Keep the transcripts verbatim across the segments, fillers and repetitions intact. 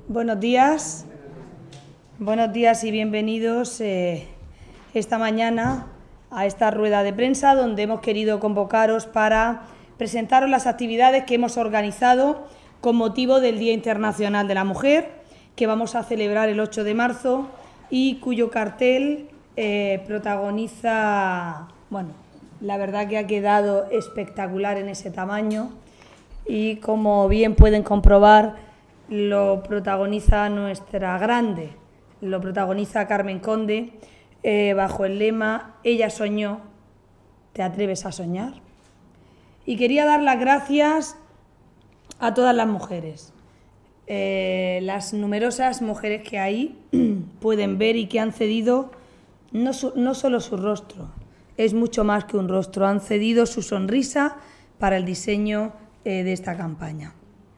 Buenos días, buenos días y bienvenidos eh, esta mañana a esta rueda de prensa donde hemos querido convocaros para presentaros las actividades que hemos organizado con motivo del Día Internacional de la Mujer, que vamos a celebrar el ocho de marzo y cuyo cartel eh, protagoniza, bueno, la verdad que ha quedado espectacular en ese tamaño y como bien pueden comprobar, lo protagoniza nuestra grande, lo protagoniza Carmen Conde, eh, bajo el lema Ella soñó, ¿te atreves a soñar? Y quería dar las gracias a todas las mujeres, eh, las numerosas mujeres que ahí pueden ver y que han cedido no, su, no solo su rostro, es mucho más que un rostro, han cedido su sonrisa para el diseño eh, de esta campaña.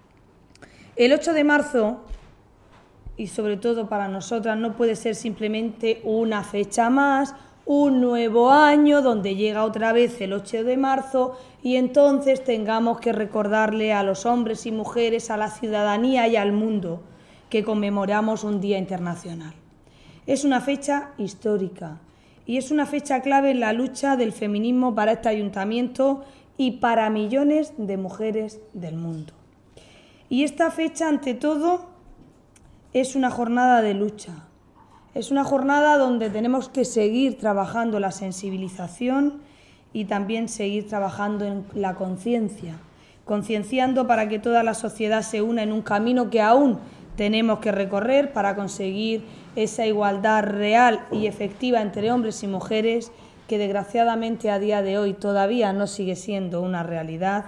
El ocho de marzo, y sobre todo para nosotras, no puede ser simplemente una fecha más, un nuevo año donde llega otra vez el ocho de marzo y entonces tengamos que recordarle a los hombres y mujeres, a la ciudadanía y al mundo que conmemoramos un Día Internacional. Es una fecha histórica y es una fecha clave en la lucha del feminismo para este ayuntamiento y para millones de mujeres del mundo. Y esta fecha, ante todo, es una jornada de lucha. Es una jornada donde tenemos que seguir trabajando la sensibilización y también seguir trabajando en la conciencia, concienciando para que toda la sociedad se una en un camino que aún tenemos que recorrer para conseguir esa igualdad real y efectiva entre hombres y mujeres que desgraciadamente a día de hoy todavía no sigue siendo una realidad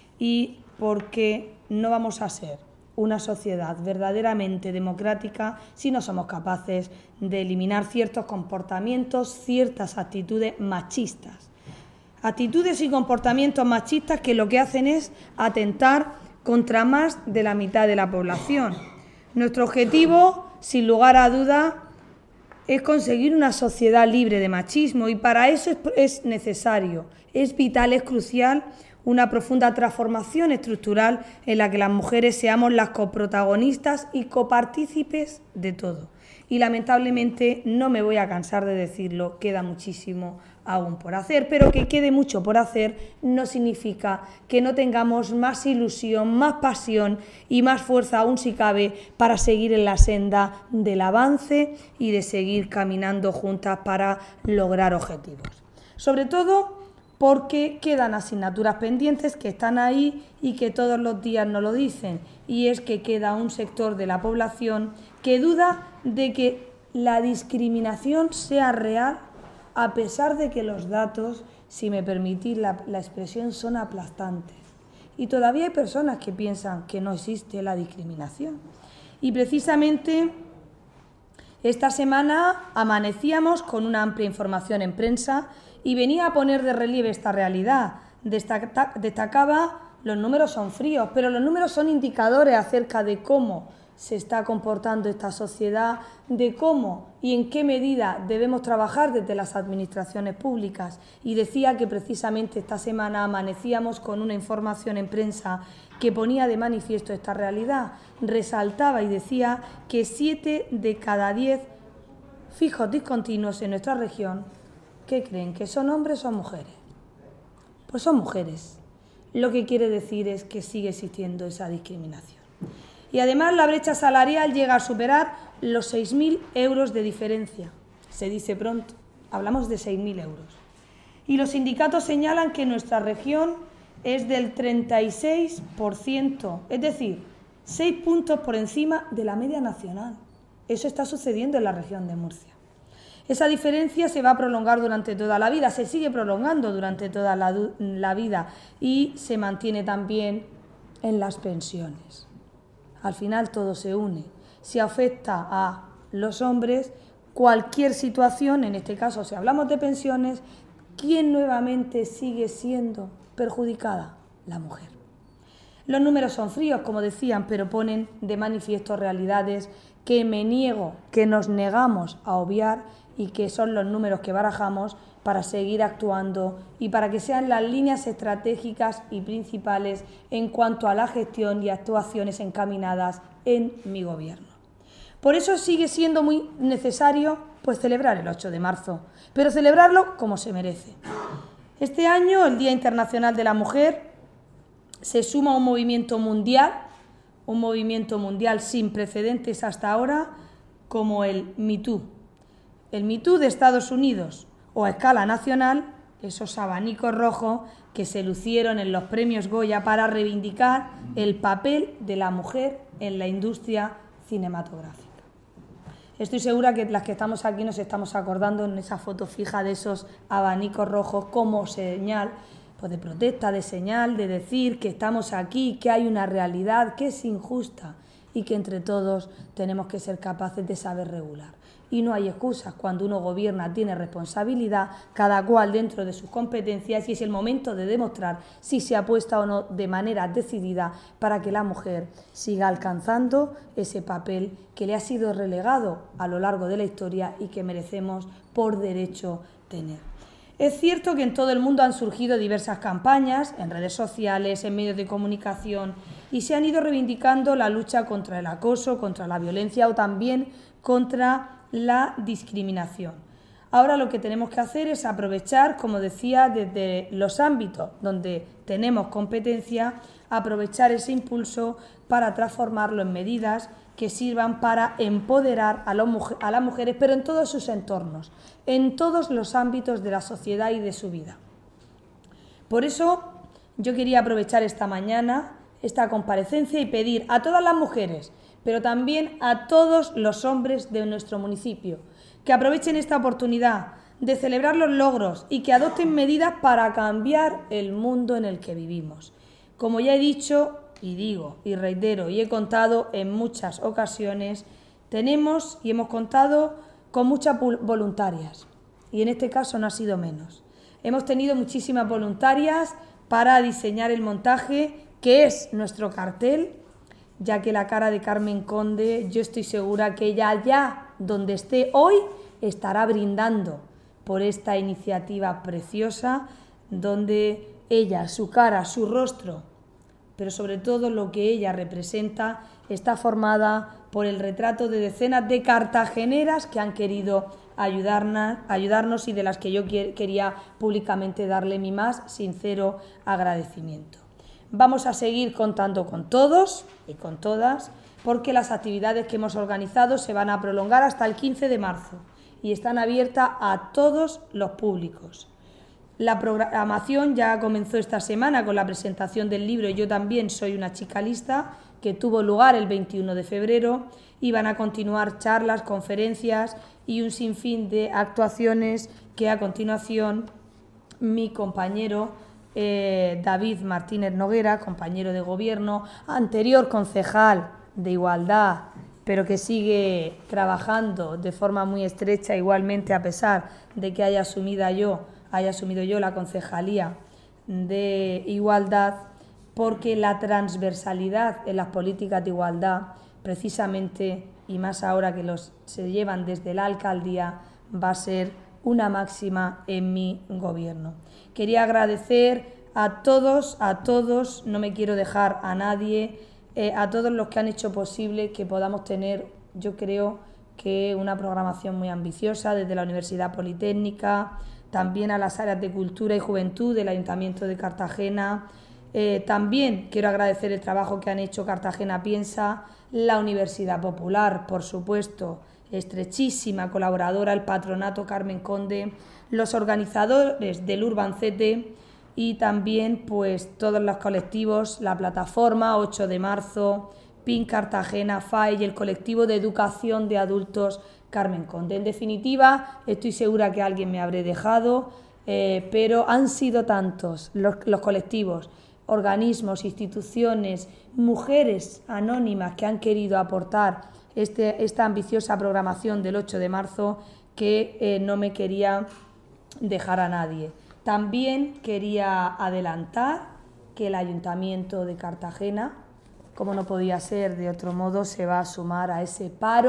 y porque no vamos a ser una sociedad verdaderamente democrática si no somos capaces de eliminar ciertos comportamientos, ciertas actitudes machistas. Actitudes y comportamientos machistas que lo que hacen es atentar contra más de la mitad de la población. Nuestro objetivo, sin lugar a duda, es conseguir una sociedad libre de machismo y para eso es necesario, es vital, es crucial una profunda transformación estructural en la que las mujeres seamos las coprotagonistas y copartícipes de todo. Y lamentablemente, no me voy a cansar de decirlo, queda muchísimo aún por hacer, pero que quede mucho por hacer no significa que no tengamos más ilusión, más pasión y más fuerza, aún si cabe, para seguir en la senda del avance y de seguir caminando juntas para lograr objetivos. Sobre todo, porque quedan asignaturas pendientes que están ahí y que todos los días nos lo dicen, y es que queda un sector de la población que duda de que la discriminación sea real, a pesar de que los datos, si me permitís la, la expresión, son aplastantes. Y todavía hay personas que piensan que no existe la discriminación. Y precisamente esta semana amanecíamos con una amplia información en prensa y venía a poner de relieve esta realidad. Destaca, destacaba, los números son fríos, pero los números son indicadores acerca de cómo se está comportando esta sociedad, de cómo y en qué medida debemos trabajar desde las administraciones públicas. Y decía que precisamente esta semana amanecíamos con una información en prensa que ponía de manifiesto esta realidad. Resaltaba y decía que siete de cada diez fijos discontinuos en nuestra región, ¿qué creen? ¿Que son hombres o mujeres? Pues son mujeres. Lo que quiere decir es que sigue existiendo esa discriminación. Y además la brecha salarial llega a superar los seis mil euros de diferencia. Se dice pronto, hablamos de seis mil euros. Y los sindicatos señalan que nuestra región es del treinta y seis por ciento, es decir, seis puntos por encima de la media nacional. Eso está sucediendo en la región de Murcia. Esa diferencia se va a prolongar durante toda la vida, se sigue prolongando durante toda la, la vida y se mantiene también en las pensiones. Al final todo se une. Si afecta a los hombres, cualquier situación, en este caso si hablamos de pensiones, ¿quién nuevamente sigue siendo perjudicada? La mujer. Los números son fríos, como decían, pero ponen de manifiesto realidades que me niego, que nos negamos a obviar y que son los números que barajamos para seguir actuando y para que sean las líneas estratégicas y principales en cuanto a la gestión y actuaciones encaminadas en mi gobierno. Por eso sigue siendo muy necesario pues, celebrar el ocho de marzo, pero celebrarlo como se merece. Este año, el Día Internacional de la Mujer, se suma a un movimiento mundial, un movimiento mundial sin precedentes hasta ahora, como el Me Too. El Me Too de Estados Unidos, o a escala nacional, esos abanicos rojos que se lucieron en los premios Goya para reivindicar el papel de la mujer en la industria cinematográfica. Estoy segura que las que estamos aquí nos estamos acordando en esa foto fija de esos abanicos rojos como señal pues, de protesta, de señal, de decir que estamos aquí, que hay una realidad que es injusta y que entre todos tenemos que ser capaces de saber regular. Y no hay excusas, cuando uno gobierna tiene responsabilidad, cada cual dentro de sus competencias, y es el momento de demostrar si se apuesta o no de manera decidida para que la mujer siga alcanzando ese papel que le ha sido relegado a lo largo de la historia y que merecemos por derecho tener. Es cierto que en todo el mundo han surgido diversas campañas, en redes sociales, en medios de comunicación, y se han ido reivindicando la lucha contra el acoso, contra la violencia o también contra la discriminación. Ahora lo que tenemos que hacer es aprovechar, como decía, desde los ámbitos donde tenemos competencia, aprovechar ese impulso para transformarlo en medidas que sirvan para empoderar a, los, a las mujeres, pero en todos sus entornos, en todos los ámbitos de la sociedad y de su vida. Por eso yo quería aprovechar esta mañana, esta comparecencia y pedir a todas las mujeres, pero también a todos los hombres de nuestro municipio, que aprovechen esta oportunidad de celebrar los logros y que adopten medidas para cambiar el mundo en el que vivimos. Como ya he dicho, y digo, y reitero, y he contado en muchas ocasiones, tenemos y hemos contado con muchas voluntarias, y en este caso no ha sido menos. Hemos tenido muchísimas voluntarias para diseñar el montaje, que es nuestro cartel, ya que la cara de Carmen Conde, yo estoy segura que ella allá donde esté hoy estará brindando por esta iniciativa preciosa, donde ella, su cara, su rostro, pero sobre todo lo que ella representa, está formada por el retrato de decenas de cartageneras que han querido ayudarnos, ayudarnos y de las que yo quería públicamente darle mi más sincero agradecimiento. Vamos a seguir contando con todos y con todas, porque las actividades que hemos organizado se van a prolongar hasta el quince de marzo y están abiertas a todos los públicos. La programación ya comenzó esta semana con la presentación del libro Yo también soy una chica lista, que tuvo lugar el veintiuno de febrero, y van a continuar charlas, conferencias y un sinfín de actuaciones que a continuación mi compañero eh, David Martínez Noguera, compañero de gobierno, anterior concejal de Igualdad, pero que sigue trabajando de forma muy estrecha igualmente a pesar de que haya asumido yo, haya asumido yo la concejalía de Igualdad, porque la transversalidad en las políticas de igualdad, precisamente, y más ahora que los se llevan desde la alcaldía, va a ser una máxima en mi gobierno. Quería agradecer a todos, a todos, no me quiero dejar a nadie, eh, a todos los que han hecho posible que podamos tener, yo creo que una programación muy ambiciosa desde la Universidad Politécnica, también a las áreas de Cultura y Juventud del Ayuntamiento de Cartagena. Eh, también quiero agradecer el trabajo que han hecho Cartagena Piensa, la Universidad Popular, por supuesto, estrechísima colaboradora, el Patronato Carmen Conde, los organizadores del Urbancete y también pues todos los colectivos, la plataforma ocho de marzo, P I N Cartagena, F A E y el colectivo de educación de adultos Carmen Conde. En definitiva, estoy segura que alguien me habré dejado, eh, pero han sido tantos los, los colectivos, organismos, instituciones, mujeres anónimas que han querido aportar este, esta ambiciosa programación del ocho de marzo que eh, no me quería dejar a nadie. También quería adelantar que el Ayuntamiento de Cartagena, como no podía ser de otro modo, se va a sumar a ese paro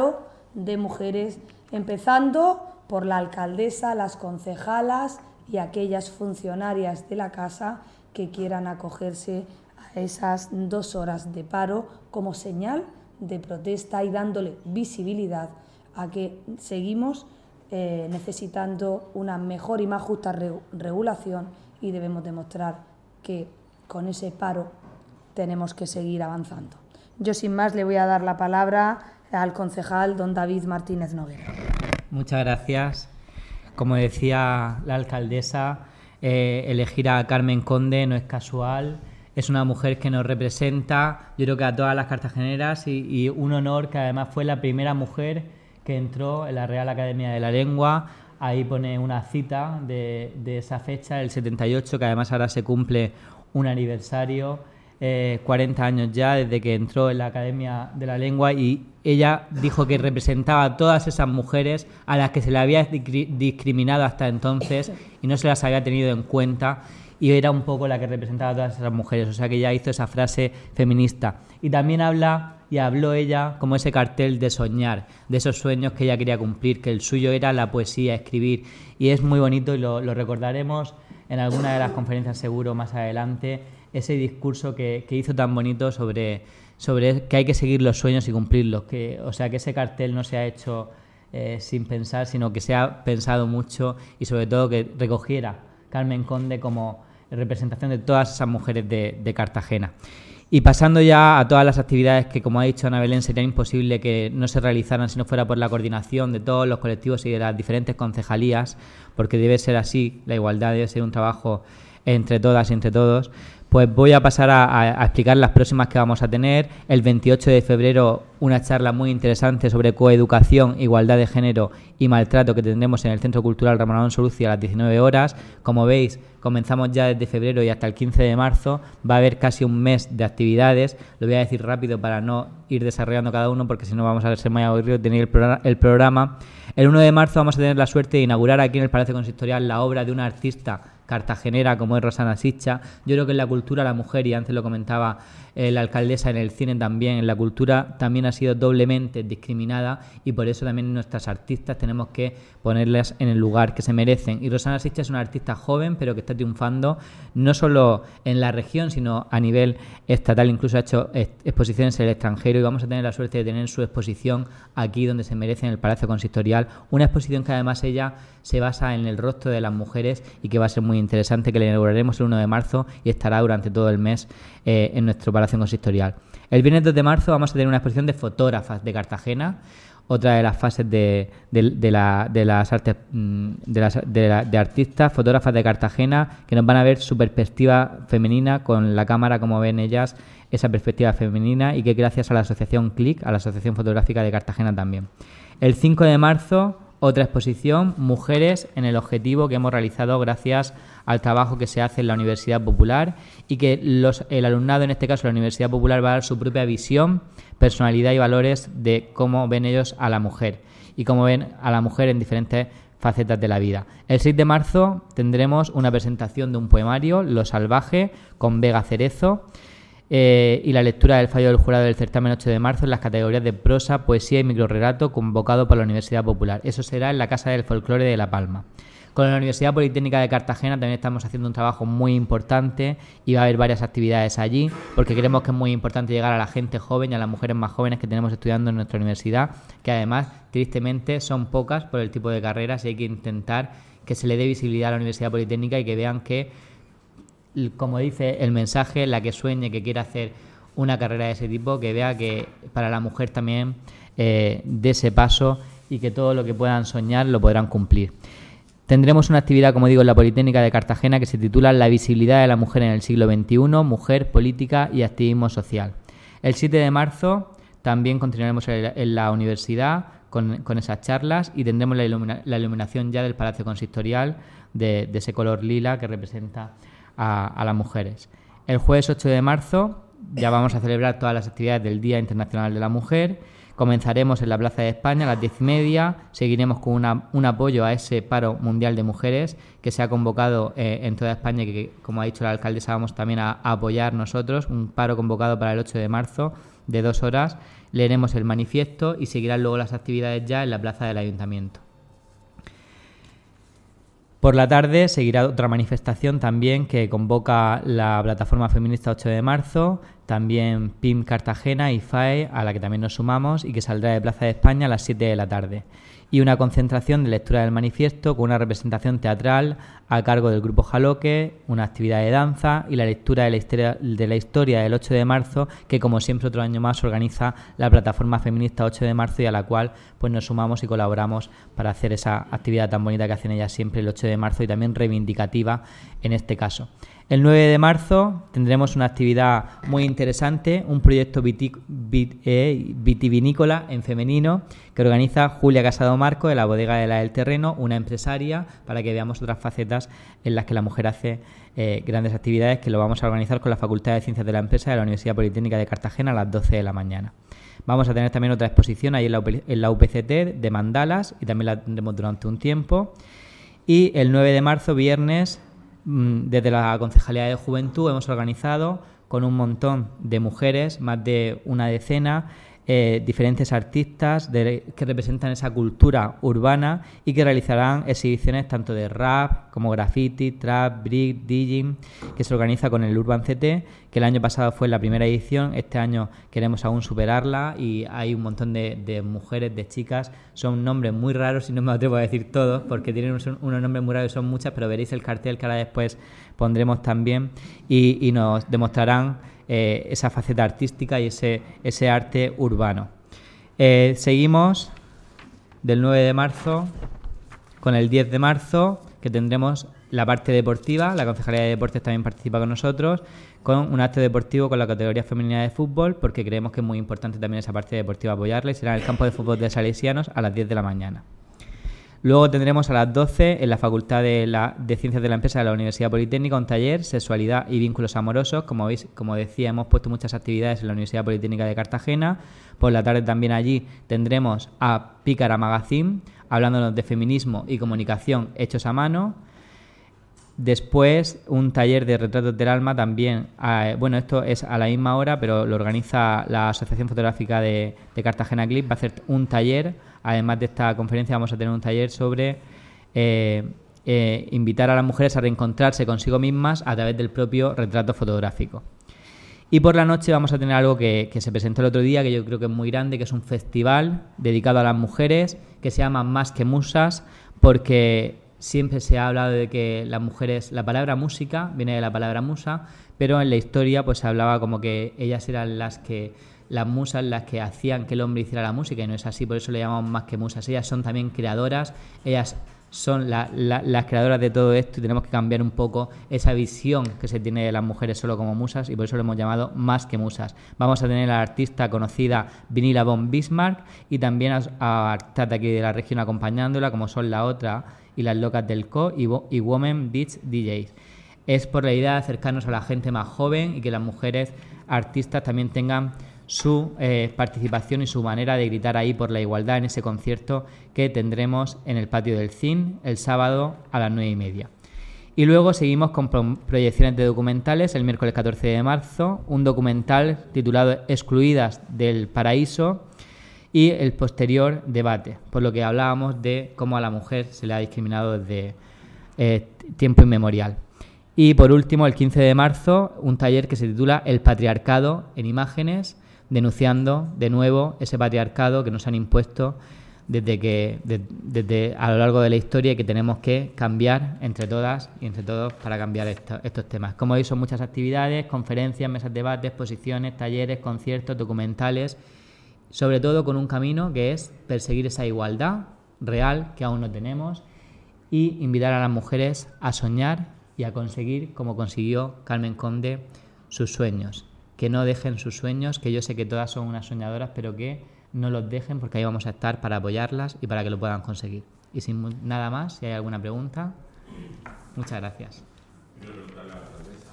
de mujeres, empezando por la alcaldesa, las concejalas y aquellas funcionarias de la casa que quieran acogerse a esas dos horas de paro como señal de protesta y dándole visibilidad a que seguimos eh, necesitando una mejor y más justa re regulación y debemos demostrar que con ese paro tenemos que seguir avanzando. Yo sin más le voy a dar la palabra al concejal don David Martínez Noguera. Muchas gracias. Como decía la alcaldesa, eh, elegir a Carmen Conde no es casual. Es una mujer que nos representa, yo creo que a todas las cartageneras y, y un honor que además fue la primera mujer que entró en la Real Academia de la Lengua. Ahí pone una cita de, de esa fecha, el setenta y ocho, que además ahora se cumple un aniversario, eh, cuarenta años ya desde que entró en la Academia de la Lengua, y ella dijo que representaba a todas esas mujeres a las que se le había discriminado hasta entonces y no se las había tenido en cuenta, y era un poco la que representaba a todas esas mujeres, o sea que ella hizo esa frase feminista. Y también habla y habló ella como ese cartel de soñar, de esos sueños que ella quería cumplir, que el suyo era la poesía, escribir, y es muy bonito y lo, lo recordaremos en alguna de las conferencias seguro más adelante, ese discurso que, que hizo tan bonito sobre, sobre que hay que seguir los sueños y cumplirlos, que, o sea que ese cartel no se ha hecho eh, sin pensar, sino que se ha pensado mucho y sobre todo que recogiera Carmen Conde como representación de todas esas mujeres de, de Cartagena. Y pasando ya a todas las actividades que, como ha dicho Ana Belén, sería imposible que no se realizaran si no fuera por la coordinación de todos los colectivos y de las diferentes concejalías, porque debe ser así, la igualdad debe ser un trabajo entre todas y entre todos. Pues voy a pasar a, a, a explicar las próximas que vamos a tener. El veintiocho de febrero, una charla muy interesante sobre coeducación, igualdad de género y maltrato que tendremos en el Centro Cultural Ramón Alonso Lucia a las diecinueve horas. Como veis, comenzamos ya desde febrero y hasta el quince de marzo. Va a haber casi un mes de actividades. Lo voy a decir rápido para no ir desarrollando cada uno, porque si no vamos a ser muy aburridos de tener el, programa, el programa. El uno de marzo vamos a tener la suerte de inaugurar aquí en el Palacio Consistorial la obra de una artista cartagenera como es Rosana Sitcha. Yo creo que en la cultura la mujer, y antes lo comentaba eh, la alcaldesa, en el cine también, en la cultura también ha sido doblemente discriminada, y por eso también nuestras artistas tenemos que ponerlas en el lugar que se merecen. Y Rosana Sitcha es una artista joven pero que está triunfando no solo en la región sino a nivel estatal, incluso ha hecho exposiciones en el extranjero, y vamos a tener la suerte de tener su exposición aquí donde se merece, en el Palacio Consistorial, una exposición que además ella se basa en el rostro de las mujeres y que va a ser muy interesante, que la inauguraremos el uno de marzo y estará durante todo el mes eh, en nuestro Palacio Consistorial. El viernes dos de marzo vamos a tener una exposición de fotógrafas de Cartagena, otra de las fases de, de, de, la, de las artes de, las, de, la, de artistas, fotógrafas de Cartagena, que nos van a ver su perspectiva femenina con la cámara, como ven ellas, esa perspectiva femenina, y que gracias a la asociación CLIC, a la Asociación Fotográfica de Cartagena también. El cinco de marzo, otra exposición, Mujeres en el Objetivo, que hemos realizado gracias al trabajo que se hace en la Universidad Popular, y que los, el alumnado, en este caso la Universidad Popular, va a dar su propia visión, personalidad y valores de cómo ven ellos a la mujer y cómo ven a la mujer en diferentes facetas de la vida. El seis de marzo tendremos una presentación de un poemario, Lo Salvaje, con Vega Cerezo, Eh, y la lectura del fallo del jurado del certamen ocho de marzo en las categorías de prosa, poesía y microrrelato, convocado por la Universidad Popular. Eso será en la Casa del Folclore de La Palma. Con la Universidad Politécnica de Cartagena también estamos haciendo un trabajo muy importante y va a haber varias actividades allí, porque creemos que es muy importante llegar a la gente joven y a las mujeres más jóvenes que tenemos estudiando en nuestra universidad, que además, tristemente, son pocas por el tipo de carreras, y hay que intentar que se le dé visibilidad a la Universidad Politécnica y que vean que, como dice el mensaje, la que sueñe, que quiera hacer una carrera de ese tipo, que vea que para la mujer también eh, dé ese paso, y que todo lo que puedan soñar lo podrán cumplir. Tendremos una actividad, como digo, en la Politécnica de Cartagena que se titula La visibilidad de la mujer en el siglo veintiuno, mujer, política y activismo social. El siete de marzo también continuaremos en la universidad con, con esas charlas, y tendremos la, ilumina, la iluminación ya del Palacio Consistorial de, de ese color lila que representa A, a las mujeres. El jueves ocho de marzo ya vamos a celebrar todas las actividades del Día Internacional de la Mujer. Comenzaremos en la Plaza de España a las diez y media, seguiremos con una, un apoyo a ese paro mundial de mujeres que se ha convocado eh, en toda España, que, que como ha dicho la alcaldesa, vamos también a, a apoyar nosotros, un paro convocado para el ocho de marzo de dos horas, leeremos el manifiesto y seguirán luego las actividades ya en la plaza del Ayuntamiento. Por la tarde seguirá otra manifestación también que convoca la Plataforma Feminista ocho de marzo, también P I M Cartagena y F A E, a la que también nos sumamos, y que saldrá de Plaza de España a las siete de la tarde. Y una concentración de lectura del manifiesto con una representación teatral a cargo del Grupo Jaloque, una actividad de danza y la lectura de la historia, de la historia del ocho de marzo, que como siempre otro año más organiza la Plataforma Feminista ocho de marzo y a la cual pues nos sumamos y colaboramos para hacer esa actividad tan bonita que hacen ellas siempre el ocho de marzo y también reivindicativa en este caso. El nueve de marzo tendremos una actividad muy interesante, un proyecto vitic, vit, eh, vitivinícola en femenino que organiza Julia Casado Marco de la Bodega de la del Terreno, una empresaria, para que veamos otras facetas en las que la mujer hace eh, grandes actividades, que lo vamos a organizar con la Facultad de Ciencias de la Empresa de la Universidad Politécnica de Cartagena a las doce de la mañana. Vamos a tener también otra exposición ahí en la, en la U P C T de mandalas y también la tendremos durante un tiempo. Y el nueve de marzo, viernes, desde la Concejalía de Juventud hemos organizado con un montón de mujeres, más de una decena, eh, diferentes artistas de, que representan esa cultura urbana y que realizarán exhibiciones tanto de rap como graffiti, trap, break, DJing, que se organiza con el Urban C T, que el año pasado fue la primera edición. Este año queremos aún superarla y hay un montón de, de mujeres, de chicas. Son nombres muy raros y no me atrevo a decir todos porque tienen unos, unos nombres muy raros y son muchas, pero veréis el cartel que ahora después pondremos también y, y nos demostrarán eh, esa faceta artística y ese, ese arte urbano. Eh, seguimos del nueve de marzo con el diez de marzo, que tendremos la parte deportiva. La Concejalía de Deportes también participa con nosotros, con un acto deportivo con la categoría femenina de fútbol, porque creemos que es muy importante también esa parte deportiva apoyarla, y será en el campo de fútbol de Salesianos a las diez de la mañana. Luego tendremos a las doce en la Facultad de, la, de Ciencias de la Empresa de la Universidad Politécnica un taller Sexualidad y Vínculos Amorosos. Como veis, como decía, hemos puesto muchas actividades en la Universidad Politécnica de Cartagena. Por la tarde también allí tendremos a Pícara Magazine, hablándonos de feminismo y comunicación hechos a mano. Después, un taller de retratos del alma también. Eh, bueno, esto es a la misma hora, pero lo organiza la Asociación Fotográfica de, de Cartagena Clip. Va a hacer un taller. Además de esta conferencia, vamos a tener un taller sobre eh, eh, invitar a las mujeres a reencontrarse consigo mismas a través del propio retrato fotográfico. Y por la noche vamos a tener algo que, que se presentó el otro día, que yo creo que es muy grande, que es un festival dedicado a las mujeres, que se llama Más que Musas, porque siempre se ha hablado de que las mujeres, la palabra música viene de la palabra musa, pero en la historia pues se hablaba como que ellas eran las que, las musas las que hacían que el hombre hiciera la música, y no es así, por eso le llamamos más que musas. Ellas son también creadoras, ellas son la, la, las creadoras de todo esto, y tenemos que cambiar un poco esa visión que se tiene de las mujeres solo como musas, y por eso lo hemos llamado Más que Musas. Vamos a tener a la artista conocida Vinila von Bismarck y también a, a artistas de aquí de la región acompañándola, como son La Otra y Las Locas del Co y, y Women Beach D Js. Es por la idea de acercarnos a la gente más joven y que las mujeres artistas también tengan su eh, participación y su manera de gritar ahí por la igualdad en ese concierto que tendremos en el patio del C I N el sábado a las nueve y media. Y luego seguimos con pro proyecciones de documentales. El miércoles catorce de marzo, un documental titulado Excluidas del Paraíso y el posterior debate, por lo que hablábamos de cómo a la mujer se le ha discriminado desde eh, tiempo inmemorial. Y por último, el quince de marzo, un taller que se titula El patriarcado en imágenes, denunciando de nuevo ese patriarcado que nos han impuesto desde que de, desde a lo largo de la historia, y que tenemos que cambiar entre todas y entre todos para cambiar esto, estos temas. Como veis, son muchas actividades, conferencias, mesas de debate, exposiciones, talleres, conciertos, documentales, sobre todo con un camino que es perseguir esa igualdad real que aún no tenemos y invitar a las mujeres a soñar y a conseguir, como consiguió Carmen Conde, sus sueños. Que no dejen sus sueños, que yo sé que todas son unas soñadoras, pero que no los dejen, porque ahí vamos a estar para apoyarlas y para que lo puedan conseguir. Y sin nada más, si hay alguna pregunta, muchas gracias. Quiero preguntarle a la alcaldesa,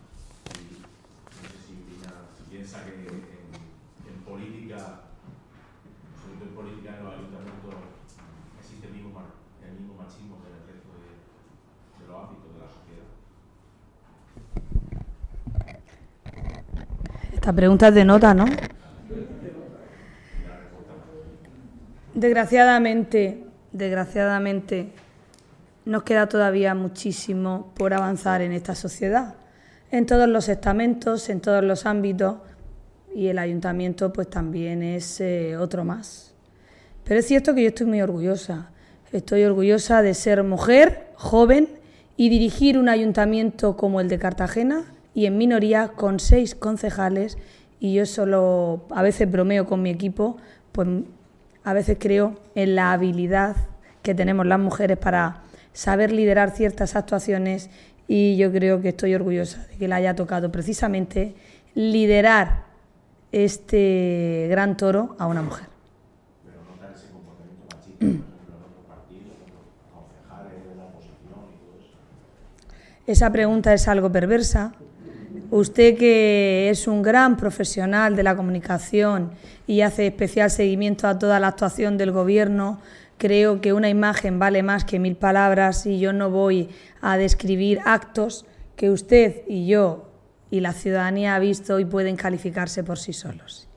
no sé si, si piensa que en, en política, sobre todo en política en los ayuntamientos, existe el mismo, el mismo machismo que en el resto de, de los ámbitos de la sociedad. Esta pregunta es de nota, ¿no? Desgraciadamente, desgraciadamente, nos queda todavía muchísimo por avanzar en esta sociedad, en todos los estamentos, en todos los ámbitos, y el ayuntamiento pues también es eh, otro más. Pero es cierto que yo estoy muy orgullosa, estoy orgullosa de ser mujer, joven, y dirigir un ayuntamiento como el de Cartagena, y en minoría con seis concejales, y yo solo a veces bromeo con mi equipo, pues a veces creo en la habilidad que tenemos las mujeres para saber liderar ciertas actuaciones, y yo creo que estoy orgullosa de que le haya tocado precisamente liderar este gran toro a una mujer. Pero notar ese comportamiento machista, por ejemplo, en otros partidos, en los concejales de la oposición y todo eso. Esa pregunta es algo perversa. Usted, que es un gran profesional de la comunicación y hace especial seguimiento a toda la actuación del Gobierno, creo que una imagen vale más que mil palabras, y yo no voy a describir actos que usted y yo y la ciudadanía ha visto y pueden calificarse por sí solos.